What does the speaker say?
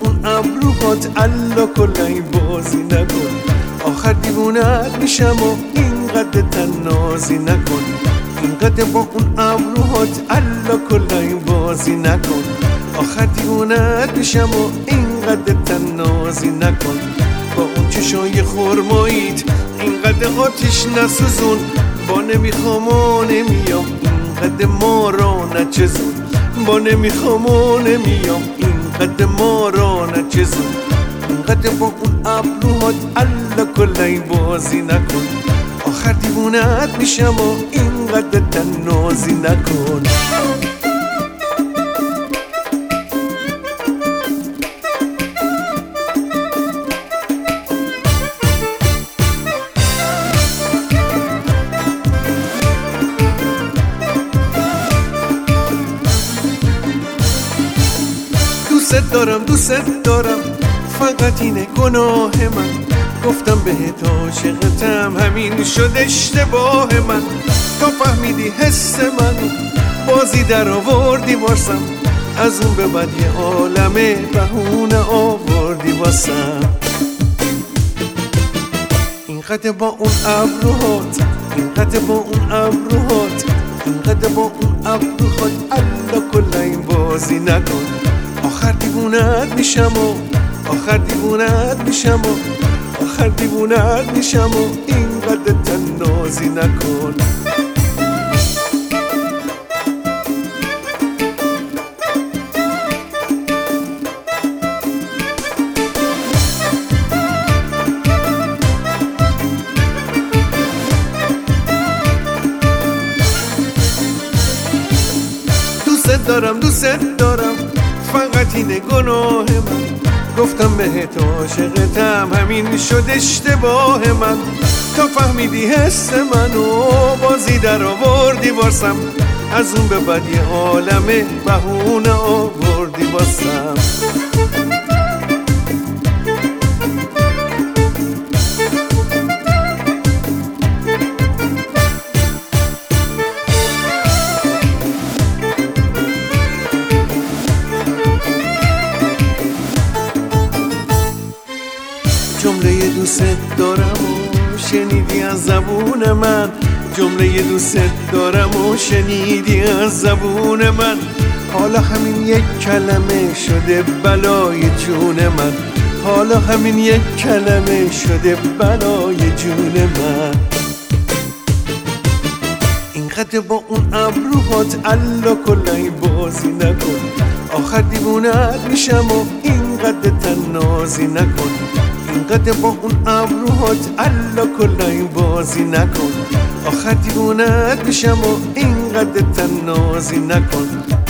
اون ابروهات الا کلنگ بازی نکن. آخر دیوونت میشم و اینقدر تنازی نکن. اینقدر با اون ابروهات الا کلنگ بازی نکن. آخر دیوونت میشم و اینقدر تنازی نکن. با اون چشای خرماییت اینقدر آتیش نسوزون. با نمیخوام و نمیام اینقدر ما را نچزون. با نمیخوام و نمیام اینقدر ما را نچزون. اینقدر با اون ابروهات الا کلنگ بازی نکن. آخر دیوونت میشم و اینقدر تنازی نکن. دوست دارم فقط اینه گناه من. گفتم بهت عاشقتم همین شد اشتباه من. تا فهمیدی حس منو بازی در آوردی واسم. از اون به بعد یه عالمه بهونه آوردی واسم. اینقدر با اون ابروهات اینقدر با اون ابروهات اینقدر با اون ابروهات الا کلنگ بازی نکن. آخر دیوونت میشم و آخر دیوونت میشم و آخر دیوونت میشم و اینقدر تنازی نکن. دوست دارم فقط اینه گناه من. گفتم بهت عاشقتم همین شد اشتباه من. تا فهمیدی حس منو بازی در آوردی واسم. از اون به بعد یه عالمه بهونه آوردی واسم. جمله دوست دارم و شنیدی از زبون من. جمله دوست دارم و شنیدی از زبون من. حالا همین یک کلمه شده بلای جون من. حالا همین یک کلمه شده بلای جون من. اینقدر با اون ابروهات الا کلنگ بازی نکن. آخر دیوونت میشم و اینقدر تنازی نکن. اینقدر با اون ابروهات الا کلنگ بازی نکن. آخر دیوونت میشم و اینقدر تنازی نکن.